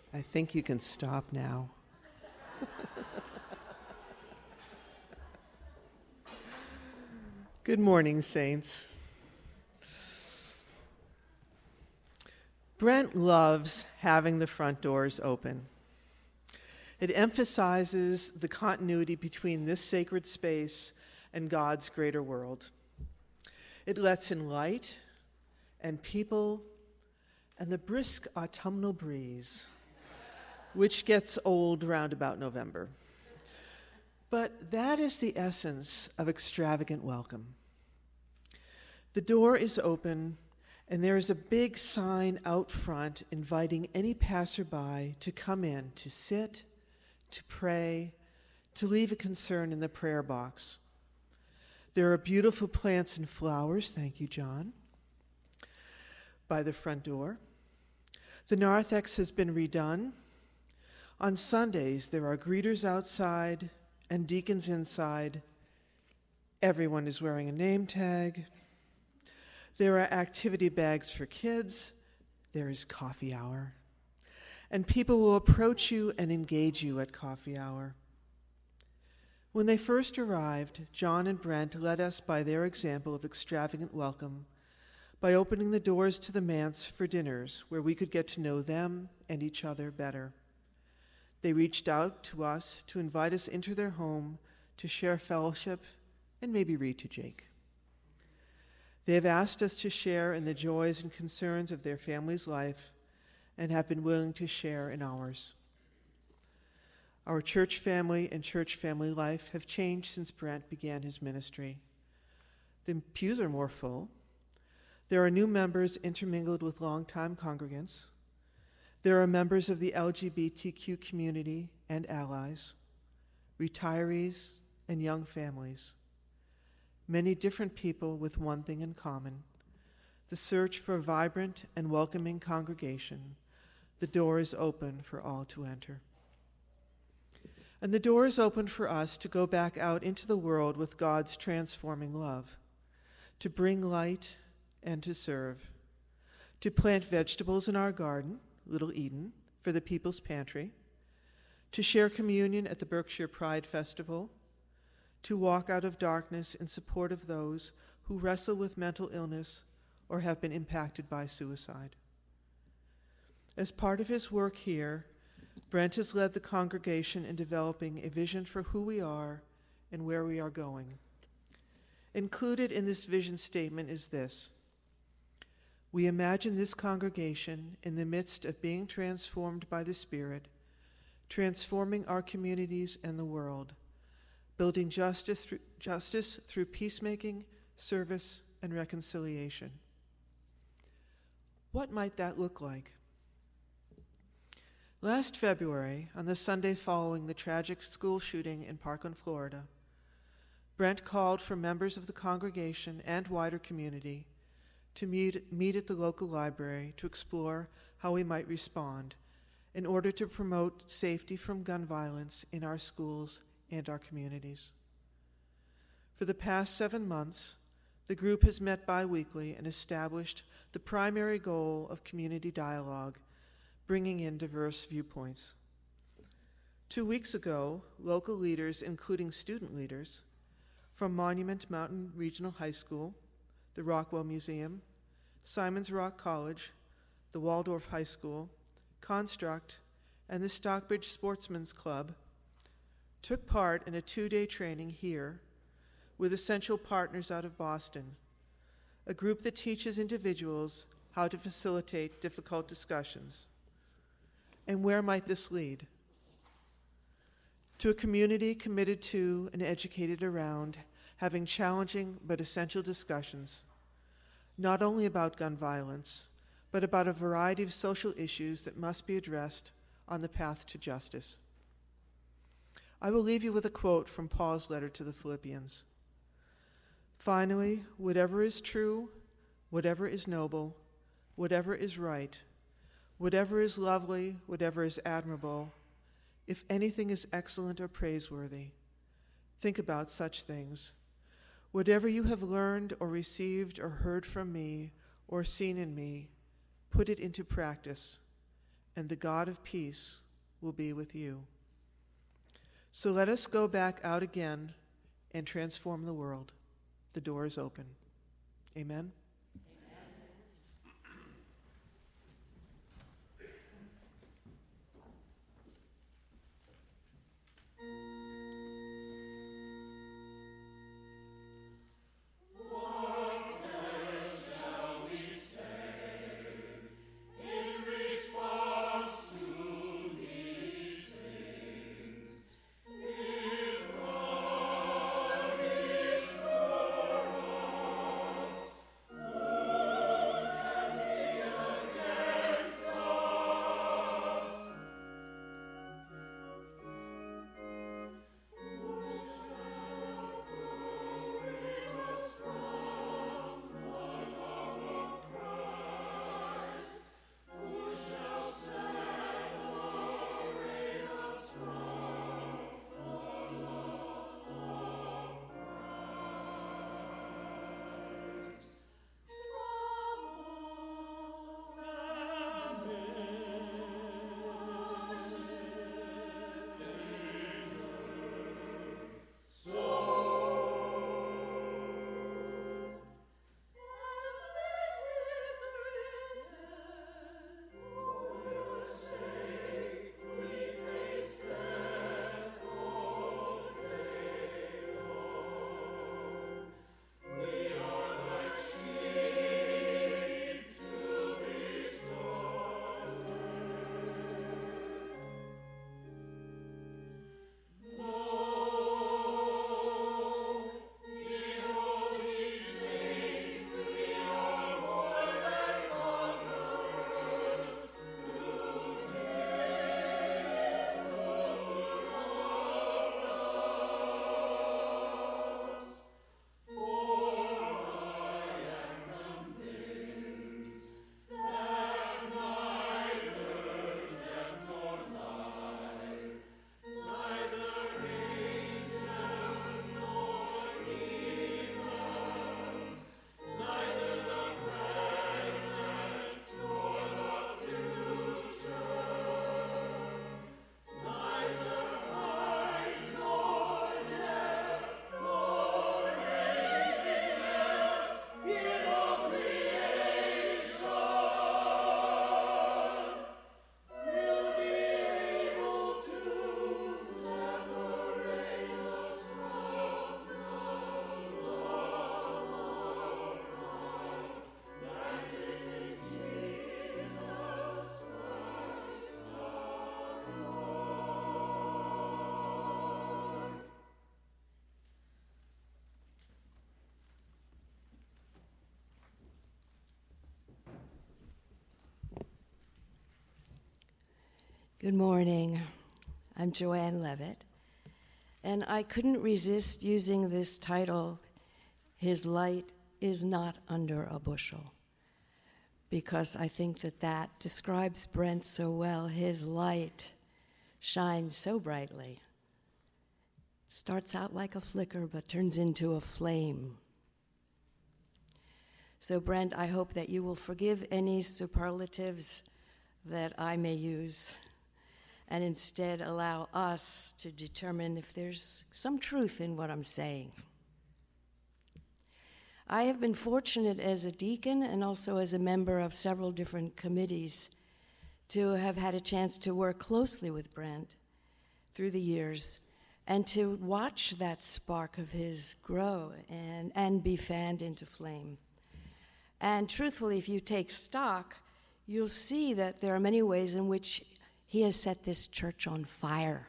I think you can stop now. Good morning, saints. Brent loves having the front doors open. It emphasizes the continuity between this sacred space and God's greater world. It lets in light and people and the brisk autumnal breeze, which gets old round about November. But that is the essence of extravagant welcome. The door is open, and there is a big sign out front inviting any passerby to come in, to sit, to pray, to leave a concern in the prayer box. There are beautiful plants and flowers, thank you, John, by the front door. The narthex has been redone. On Sundays, there are greeters outside and deacons inside. Everyone is wearing a name tag. There are activity bags for kids. There is coffee hour. And people will approach you and engage you at coffee hour. When they first arrived, John and Brent led us by their example of extravagant welcome by opening the doors to the manse for dinners where we could get to know them and each other better. They reached out to us to invite us into their home to share fellowship and maybe read to Jake. They have asked us to share in the joys and concerns of their family's life and have been willing to share in ours. Our church family and church family life have changed since Brent began his ministry. The pews are more full. There are new members intermingled with longtime congregants. There are members of the LGBTQ community and allies, retirees and young families. Many different people with one thing in common: the search for a vibrant and welcoming congregation. The door is open for all to enter. And the door is open for us to go back out into the world with God's transforming love, to bring light and to serve, to plant vegetables in our garden, Little Eden, for the People's Pantry, to share communion at the Berkshire Pride Festival, to walk out of darkness in support of those who wrestle with mental illness or have been impacted by suicide. As part of his work here, Brent has led the congregation in developing a vision for who we are and where we are going. Included in this vision statement is this: we imagine this congregation in the midst of being transformed by the Spirit, transforming our communities and the world, building justice through peacemaking, service, and reconciliation. What might that look like? Last February, on the Sunday following the tragic school shooting in Parkland, Florida, Brent called for members of the congregation and wider community to meet at the local library to explore how we might respond in order to promote safety from gun violence in our schools and our communities. For the past 7 months, the group has met bi-weekly and established the primary goal of community dialogue, bringing in diverse viewpoints. 2 weeks ago, local leaders, including student leaders, from Monument Mountain Regional High School, the Rockwell Museum, Simon's Rock College, the Waldorf High School, Construct, and the Stockbridge Sportsman's Club, took part in a 2-day training here with Essential Partners out of Boston, a group that teaches individuals how to facilitate difficult discussions. And where might this lead? To a community committed to and educated around having challenging but essential discussions, not only about gun violence, but about a variety of social issues that must be addressed on the path to justice. I will leave you with a quote from Paul's letter to the Philippians. Finally, whatever is true, whatever is noble, whatever is right, whatever is lovely, whatever is admirable, if anything is excellent or praiseworthy, think about such things. Whatever you have learned or received or heard from me or seen in me, put it into practice, and the God of peace will be with you. So let us go back out again and transform the world. The door is open. Amen. Good morning. I'm Joanne Levitt, and I couldn't resist using this title, His Light is Not Under a Bushel, because I think that describes Brent so well. His light shines so brightly. Starts out like a flicker, but turns into a flame. So, Brent, I hope that you will forgive any superlatives that I may use, and instead allow us to determine if there's some truth in what I'm saying. I have been fortunate as a deacon and also as a member of several different committees to have had a chance to work closely with Brent through the years and to watch that spark of his grow and be fanned into flame. And truthfully, if you take stock, you'll see that there are many ways in which he has set this church on fire.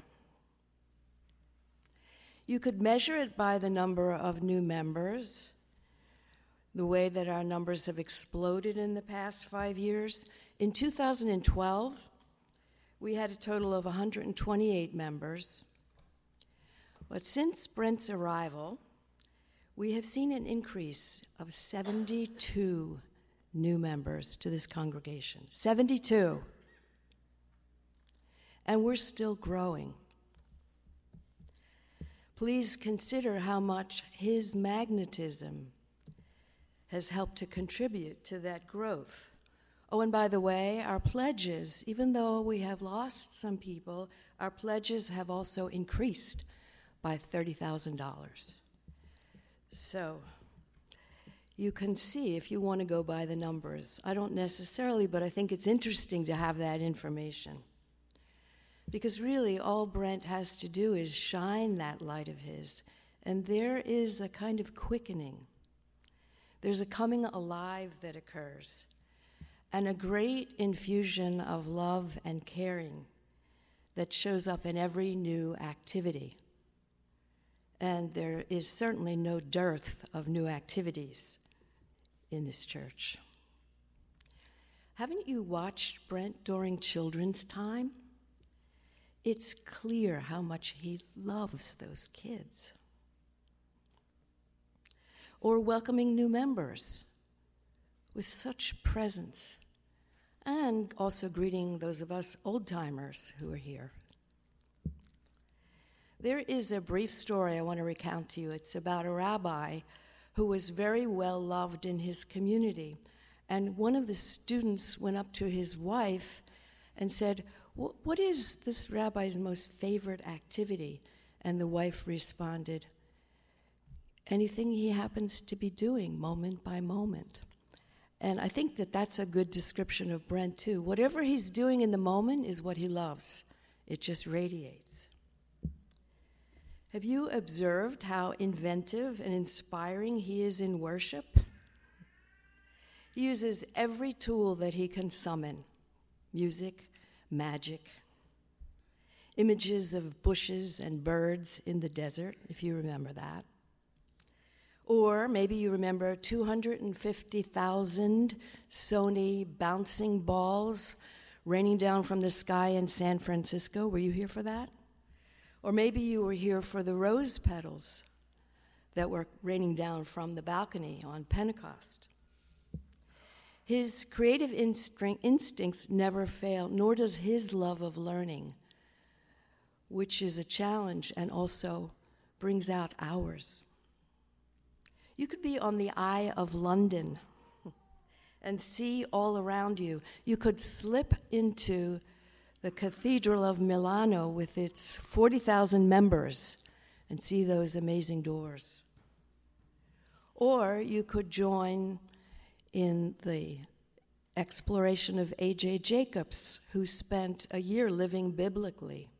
You could measure it by the number of new members, the way that our numbers have exploded in the past 5 years. In 2012, we had a total of 128 members. But since Brent's arrival, we have seen an increase of 72 new members to this congregation. 72. And we're still growing. Please consider how much his magnetism has helped to contribute to that growth Oh, and by the way, our pledges, even though we have lost some people, our pledges have also increased by $30,000. So you can see if you want to go by the numbers. I don't necessarily, but I think it's interesting to have that information. Because really, all Brent has to do is shine that light of his, and there is a kind of quickening. There's a coming alive that occurs, and a great infusion of love and caring that shows up in every new activity. And there is certainly no dearth of new activities in this church. Haven't you watched Brent during children's time? It's clear how much he loves those kids. Or welcoming new members with such presence, and also greeting those of us old-timers who are here. There is a brief story I want to recount to you. It's about a rabbi who was very well loved in his community. And one of the students went up to his wife and said, "What is this rabbi's most favorite activity?" And the wife responded, "Anything he happens to be doing moment by moment." And I think that that's a good description of Brent, too. Whatever he's doing in the moment is what he loves. It just radiates. Have you observed how inventive and inspiring he is in worship? He uses every tool that he can summon: music, magic, images of bushes and birds in the desert, if you remember that. Or maybe you remember 250,000 Sony bouncing balls raining down from the sky in San Francisco. Were you here for that? Or maybe you were here for the rose petals that were raining down from the balcony on Pentecost. His creative instincts never fail, nor does his love of learning, which is a challenge and also brings out ours. You could be on the Eye of London and see all around you. You could slip into the Cathedral of Milano with its 40,000 members and see those amazing doors. Or you could join in the exploration of A.J. Jacobs, who spent a year living biblically.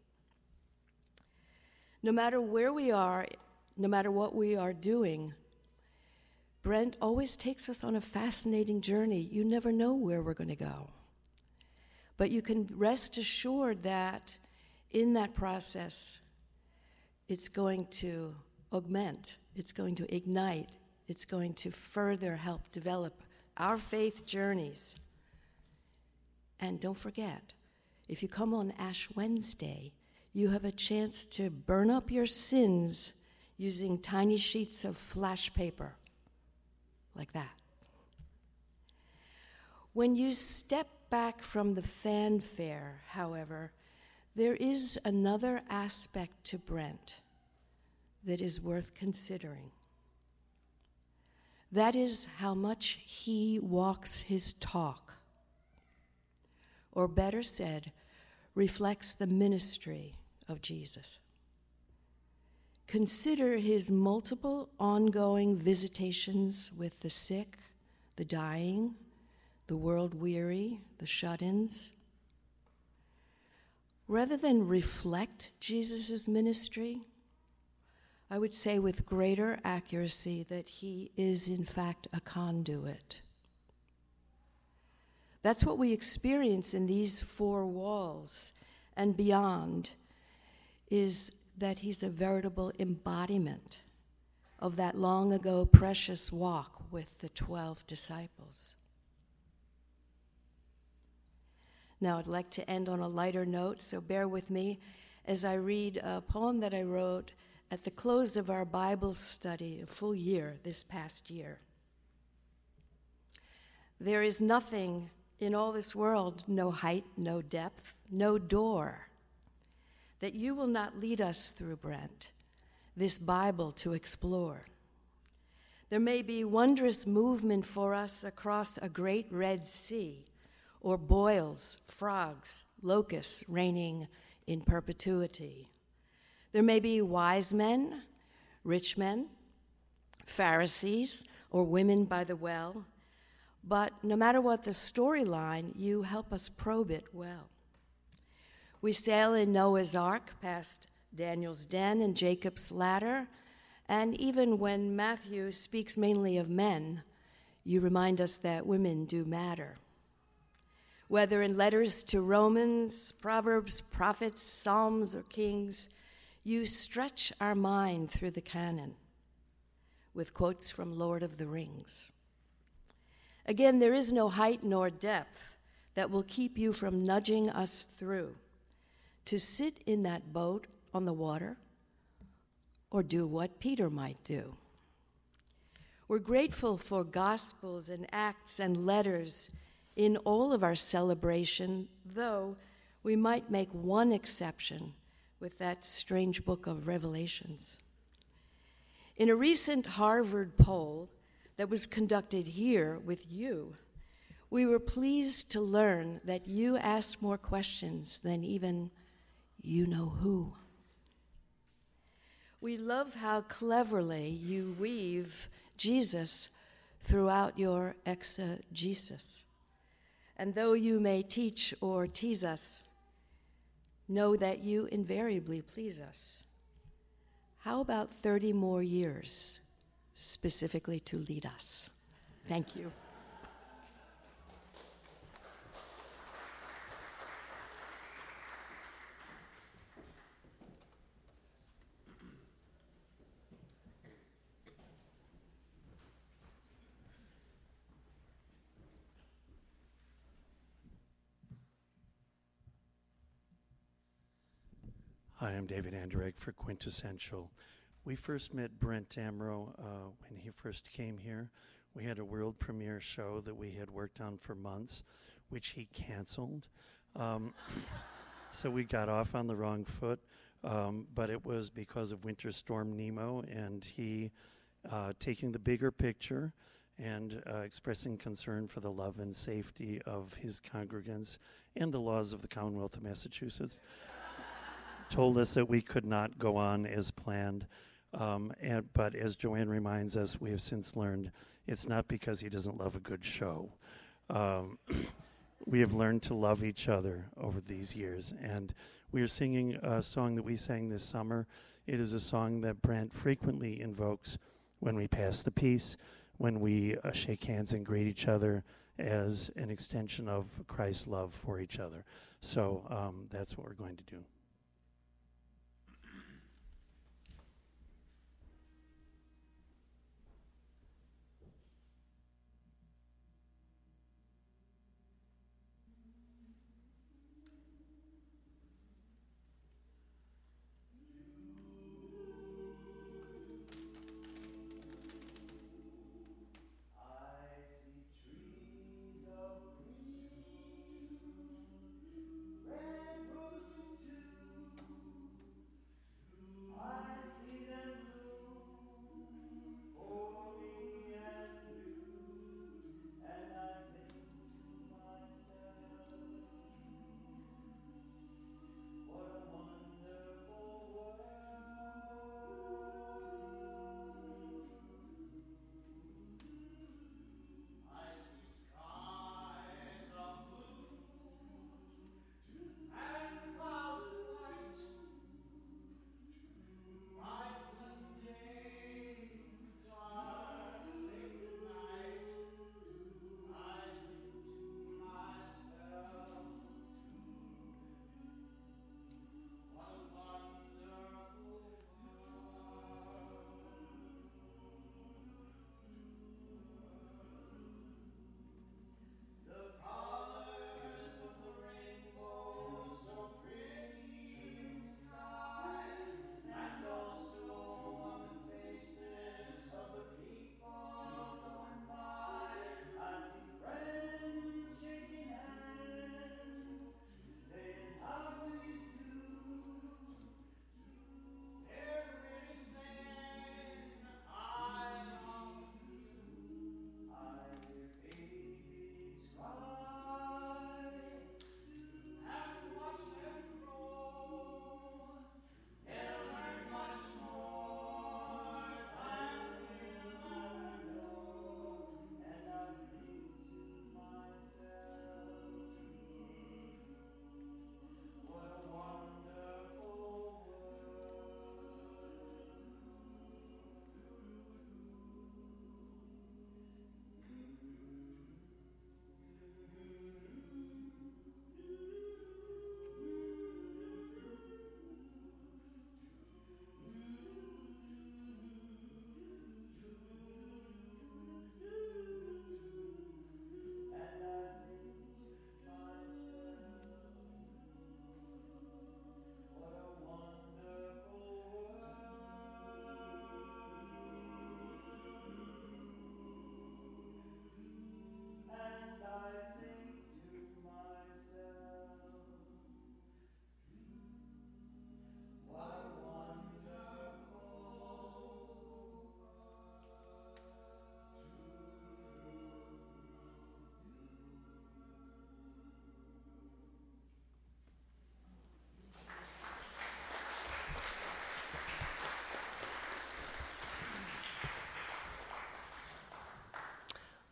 No matter where we are, no matter what we are doing, Brent always takes us on a fascinating journey. You never know where we're going to go. But you can rest assured that in that process, it's going to augment, it's going to ignite, it's going to further help develop our faith journeys. And don't forget, if you come on Ash Wednesday, you have a chance to burn up your sins using tiny sheets of flash paper, like that. When you step back from the fanfare, however, there is another aspect to Brent that is worth considering. That is how much he walks his talk, or better said, reflects the ministry of Jesus. Consider his multiple ongoing visitations with the sick, the dying, the world-weary, the shut-ins. Rather than reflect Jesus' ministry, I would say with greater accuracy that he is in fact a conduit. That's what we experience in these four walls and beyond, is that he's a veritable embodiment of that long ago precious walk with the 12 disciples. Now, I'd like to end on a lighter note, so bear with me as I read a poem that I wrote at the close of our Bible study, a full year this past year. There is nothing in all this world, no height, no depth, no door, that you will not lead us through, Brent, this Bible to explore. There may be wondrous movement for us across a great Red Sea, or boils, frogs, locusts reigning in perpetuity. There may be wise men, rich men, Pharisees, or women by the well, but no matter what the storyline, you help us probe it well. We sail in Noah's Ark past Daniel's den and Jacob's ladder, and even when Matthew speaks mainly of men, you remind us that women do matter. Whether in letters to Romans, Proverbs, prophets, Psalms, or Kings, you stretch our mind through the canon with quotes from Lord of the Rings. Again, there is no height nor depth that will keep you from nudging us through to sit in that boat on the water or do what Peter might do. We're grateful for gospels and acts and letters in all of our celebration, though we might make one exception with that strange book of Revelations. In a recent Harvard poll that was conducted here with you, we were pleased to learn that you asked more questions than even you know who. We love how cleverly you weave Jesus throughout your exegesis. And though you may teach or tease us, know that you invariably please us. How about 30 more years, specifically to lead us? Thank you. Hi, I'm David Anderegg for Quintessential. We first met Brent Amro when he first came here. We had a world premiere show that we had worked on for months, which he canceled. So we got off on the wrong foot, but it was because of Winter Storm Nemo and he taking the bigger picture and expressing concern for the love and safety of his congregants and the laws of the Commonwealth of Massachusetts. Told us that we could not go on as planned. But as Joanne reminds us, we have since learned it's not because he doesn't love a good show. We have learned to love each other over these years. And we are singing a song that we sang this summer. It is a song that Brent frequently invokes when we pass the peace, when we shake hands and greet each other as an extension of Christ's love for each other. So that's what we're going to do. Red roses too.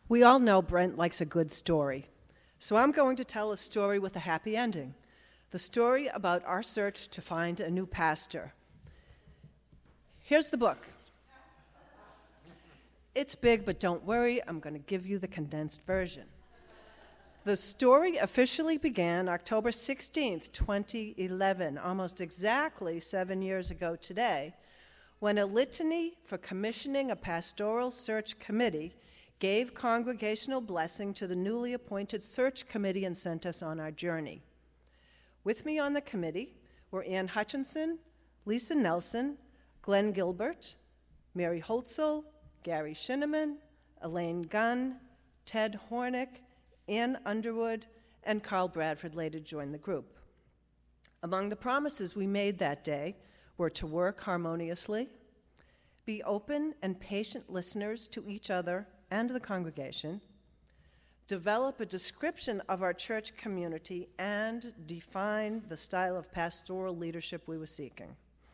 We all know Brent likes a good story, so I'm going to tell a story with a happy ending. The story about our search to find a new pastor. Here's the book. It's big, but don't worry, I'm going to give you the condensed version. The story officially began October 16th, 2011, almost exactly 7 years ago today, when a litany for commissioning a pastoral search committee gave congregational blessing to the newly appointed search committee and sent us on our journey. With me on the committee were Ann Hutchinson, Lisa Nelson, Glenn Gilbert, Mary Holtzel, Gary Shinneman, Elaine Gunn, Ted Hornick, Ann Underwood, and Carl Bradford later joined the group. Among the promises we made that day were to work harmoniously, be open and patient listeners to each other and the congregation, develop a description of our church community, and define the style of pastoral leadership we were seeking.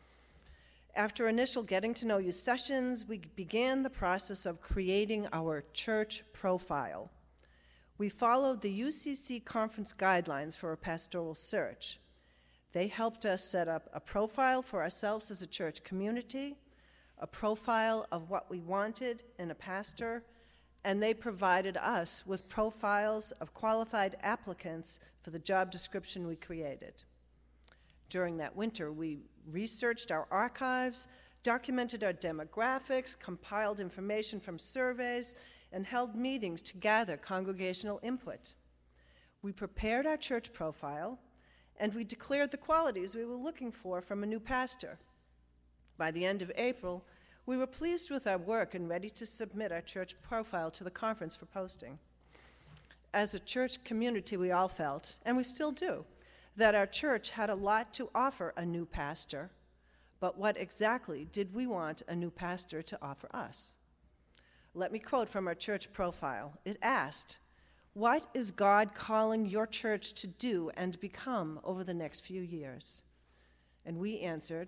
After initial getting-to-know-you sessions, we began the process of creating our church profile. We followed the UCC conference guidelines for a pastoral search. They helped us set up a profile for ourselves as a church community, a profile of what we wanted in a pastor, and they provided us with profiles of qualified applicants for the job description we created. During that winter, we researched our archives, documented our demographics, compiled information from surveys, and held meetings to gather congregational input. We prepared our church profile, and we declared the qualities we were looking for from a new pastor. By the end of April, we were pleased with our work and ready to submit our church profile to the conference for posting. As a church community, we all felt, and we still do, that our church had a lot to offer a new pastor, but what exactly did we want a new pastor to offer us? Let me quote from our church profile. It asked, "What is God calling your church to do and become over the next few years?" And we answered,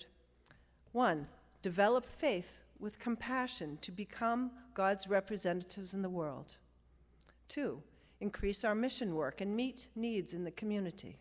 1, develop faith with compassion to become God's representatives in the world. 2, increase our mission work and meet needs in the community.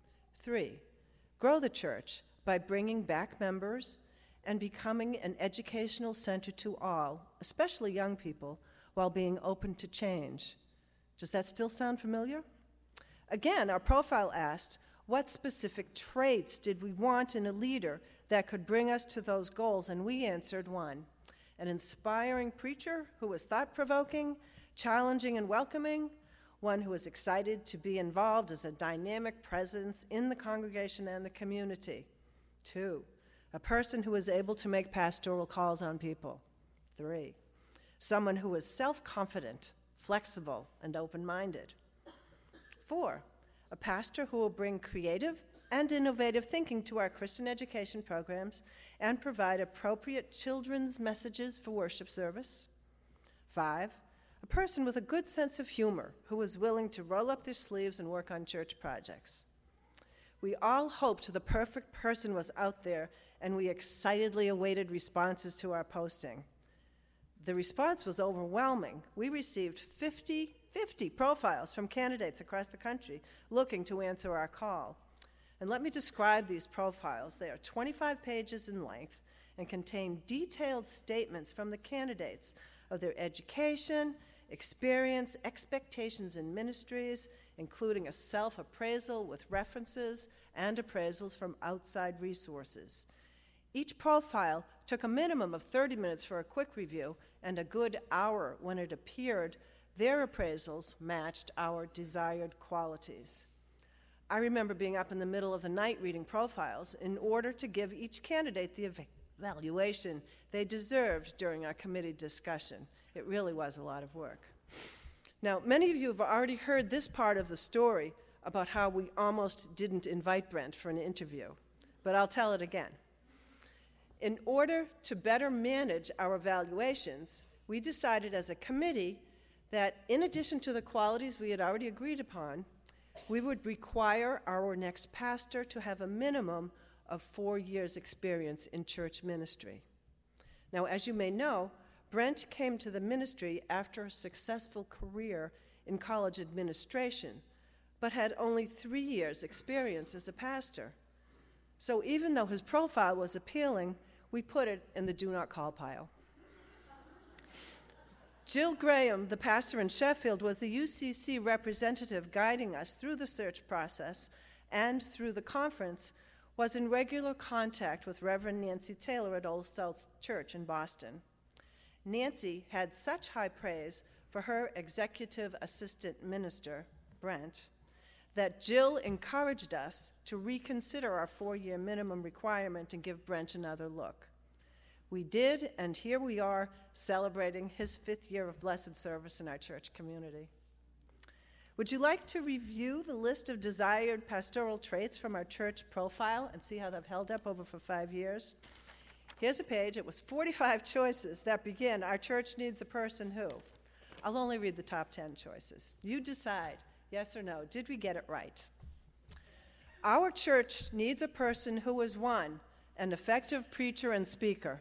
3, grow the church by bringing back members and becoming an educational center to all, especially young people, while being open to change. Does that still sound familiar? Again, our profile asked, what specific traits did we want in a leader that could bring us to those goals? And we answered 1, an inspiring preacher who was thought-provoking, challenging and welcoming, one who was excited to be involved as a dynamic presence in the congregation and the community. 2, a person who was able to make pastoral calls on people. 3, someone who was self-confident, flexible, and open-minded. 4, a pastor who will bring creative and innovative thinking to our Christian education programs and provide appropriate children's messages for worship service. 5, a person with a good sense of humor who was willing to roll up their sleeves and work on church projects. We all hoped the perfect person was out there, and we excitedly awaited responses to our posting. The response was overwhelming. We received 50 profiles from candidates across the country looking to answer our call. And let me describe these profiles. They are 25 pages in length and contain detailed statements from the candidates of their education, experience, expectations in ministries, including a self-appraisal with references and appraisals from outside resources. Each profile took a minimum of 30 minutes for a quick review and a good hour when it appeared their appraisals matched our desired qualities. I remember being up in the middle of the night reading profiles in order to give each candidate the evaluation they deserved during our committee discussion. It really was a lot of work. Now, many of you have already heard this part of the story about how we almost didn't invite Brent for an interview, but I'll tell it again. In order to better manage our evaluations, we decided as a committee that in addition to the qualities we had already agreed upon, we would require our next pastor to have a minimum of 4 years' experience in church ministry. Now, as you may know, Brent came to the ministry after a successful career in college administration, but had only 3 years' experience as a pastor. So even though his profile was appealing, we put it in the do not call pile. Jill Graham, the pastor in Sheffield, was the UCC representative guiding us through the search process and through the conference, was in regular contact with Reverend Nancy Taylor at Old South Church in Boston. Nancy had such high praise for her executive assistant minister, Brent, that Jill encouraged us to reconsider our 4-year minimum requirement and give Brent another look. We did, and here we are celebrating his 5th year of blessed service in our church community. Would you like to review the list of desired pastoral traits from our church profile and see how they've held up over for 5 years? Here's a page. It was 45 choices that begin, our church needs a person who. I'll only read the top 10 choices. You decide, yes or no. Did we get it right? Our church needs a person who is 1, an effective preacher and speaker.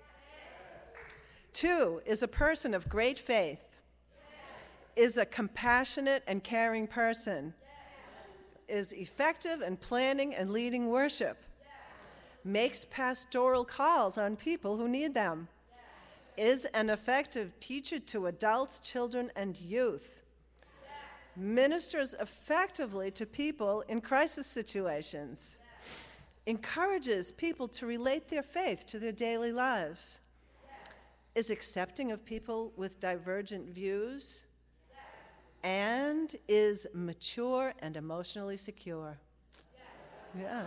2, is a person of great faith. Is a compassionate and caring person. Is effective in planning and leading worship. Makes pastoral calls on people who need them. Is an effective teacher to adults, children, and youth. Ministers effectively to people in crisis situations. Encourages people to relate their faith to their daily lives. Is accepting of people with divergent views. And is mature and emotionally secure. Yeah.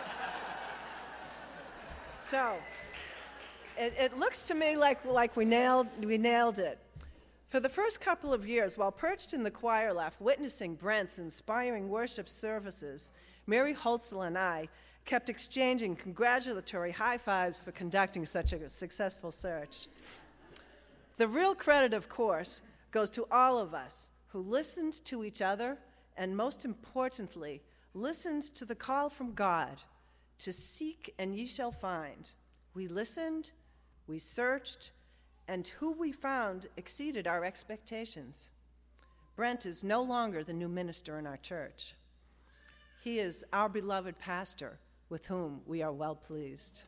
So, it looks to me like we nailed it. For the first couple of years, while perched in the choir loft witnessing Brent's inspiring worship services, Mary Holtzel and I kept exchanging congratulatory high fives for conducting such a successful search. The real credit, of course, goes to all of us who listened to each other and, most importantly, listened to the call from God to seek and ye shall find. We listened, we searched, and who we found exceeded our expectations. Brent is no longer the new minister in our church. He is our beloved pastor, with whom we are well pleased.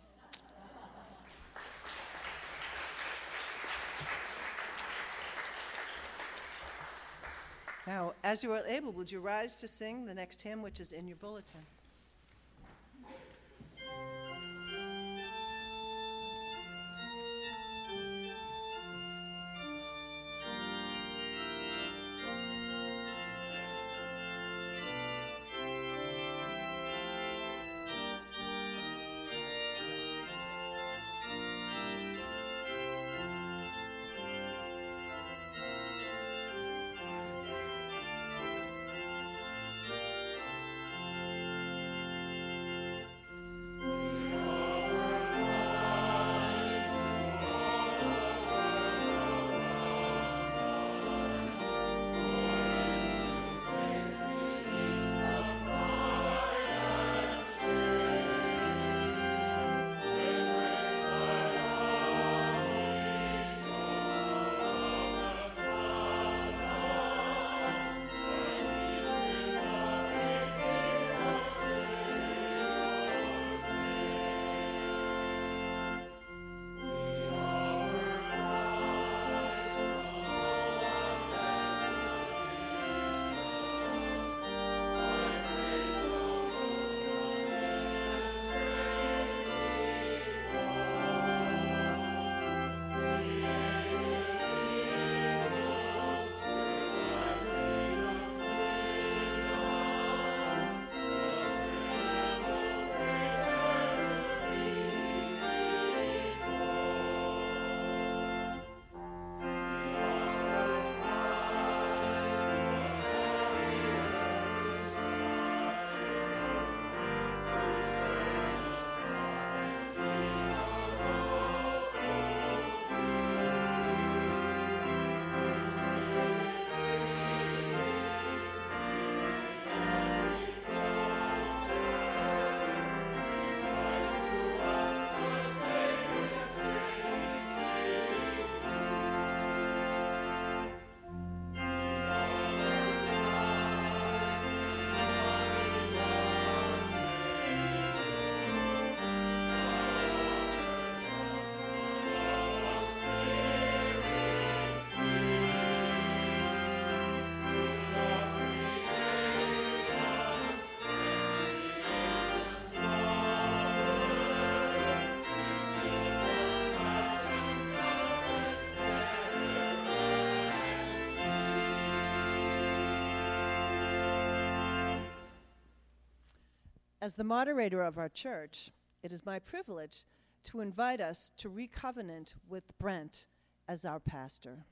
Now, as you are able, would you rise to sing the next hymn, which is in your bulletin? As the moderator of our church, it is my privilege to invite us to recovenant with Brent as our pastor.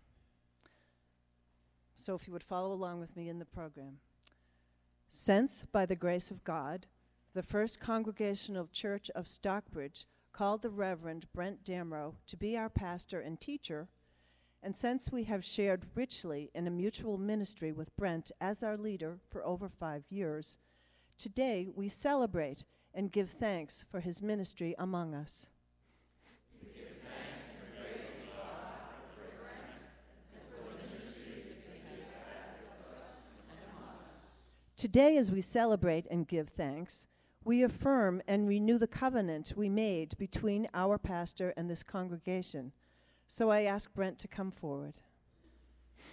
So if you would follow along with me in the program. Since, by the grace of God, the First Congregational Church of Stockbridge called the Reverend Brent Damrow to be our pastor and teacher, and since we have shared richly in a mutual ministry with Brent as our leader for over 5 years, today we celebrate and give thanks for his ministry among us. We give thanks and praise to God for Brent and for the ministry that he has had with us and among us. Today, as we celebrate and give thanks, we affirm and renew the covenant we made between our pastor and this congregation. So I ask Brent to come forward.